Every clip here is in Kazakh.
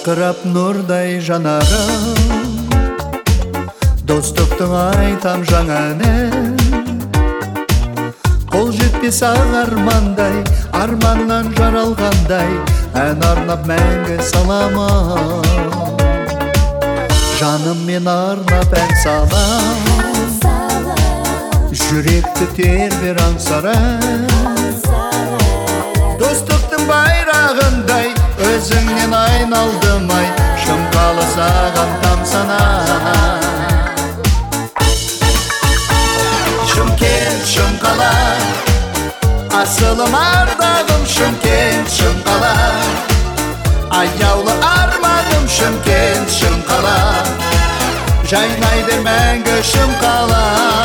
жарқырап нұрдай жанарым, достықтың айтам жаңа әнін. Қол жетпес ақ армандай, арманнан жаралғандай, ән арнап мәңгі салама. Жаным мен арнап ән салам, жүректі тербер аңсар ән. Достықтың байрағындай, өзіңнен айналдым ай, шымқалы саған тамсана. Шымкент, шымқала, асылым ардағым, Шымкент, шымқала. Аяулы арманым, Шымкент, шымқала. Жайнай бер мәңгі шымқала.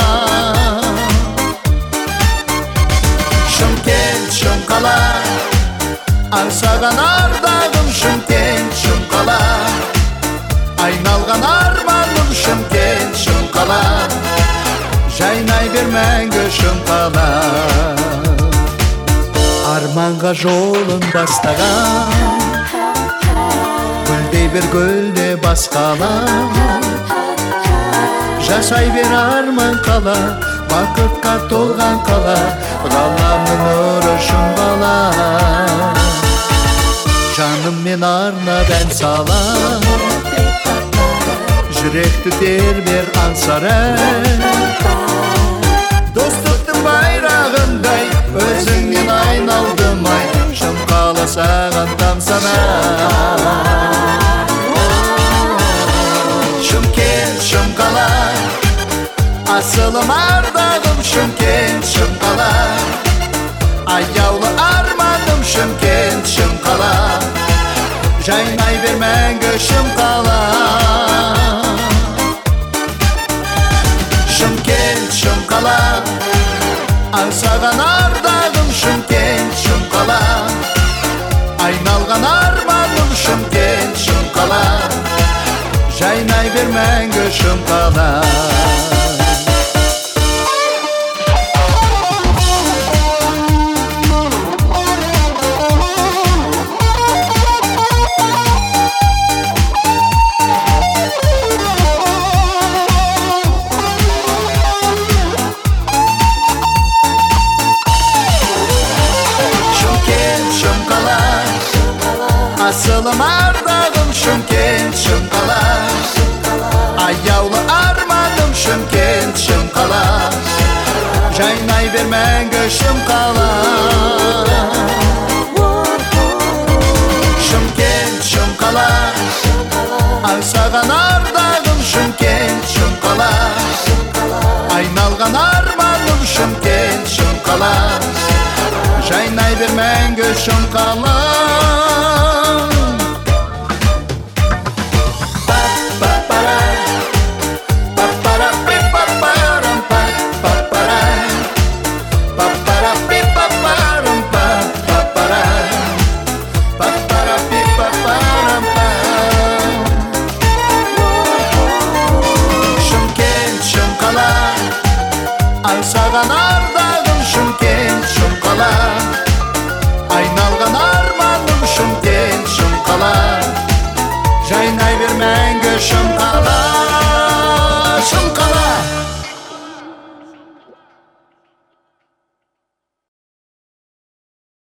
Шымкент, шымқала, аңсаған ардағым, Шымкент, шымқала. Айналған арманым, Шымкент, шымқала. Жайнай бер мәңгі шымқала. Арманға жолын бастаған, гүлдей бір гүлде басқала. Жашай бер арман қала, бақытқа толған қала, ғаламның нұры шымқала. Жаным мен арнап ән салам, жүректі тербер аңсар ән. Достықтың байрағындай, өзіңнен айналдым ай, шымқала саған тамсана. Шымкент, шымқала, асылым ардағым, Шымкент, шымқала. Аяулы арманым, Шымкент, шымқала. Жайнай бер мәңгі шымқала. Шымкент, шымқала, аңсаған ардағым, Шымкент, шымқала. Айналған арманым, Шымкент, шымқала. Жайнай бер мәңгі шымқала. Асылым ардағым, Шымкент, шымқала. Аяулы арманым, Шымкент, шымқала. Жайнай бер мәңгі шымқала. Шымкент, шымқала, аңсаған ардағым, Шымкент, шымқала. Айналған арманым, Шымкент, шымқала. Жайнай бер мәңгі шымқала. Аңсаған ардағым, Шымкент, шымқала. Айналған арманым, Шымкент, шымқала. Жайнай бер мәңгі шымқала.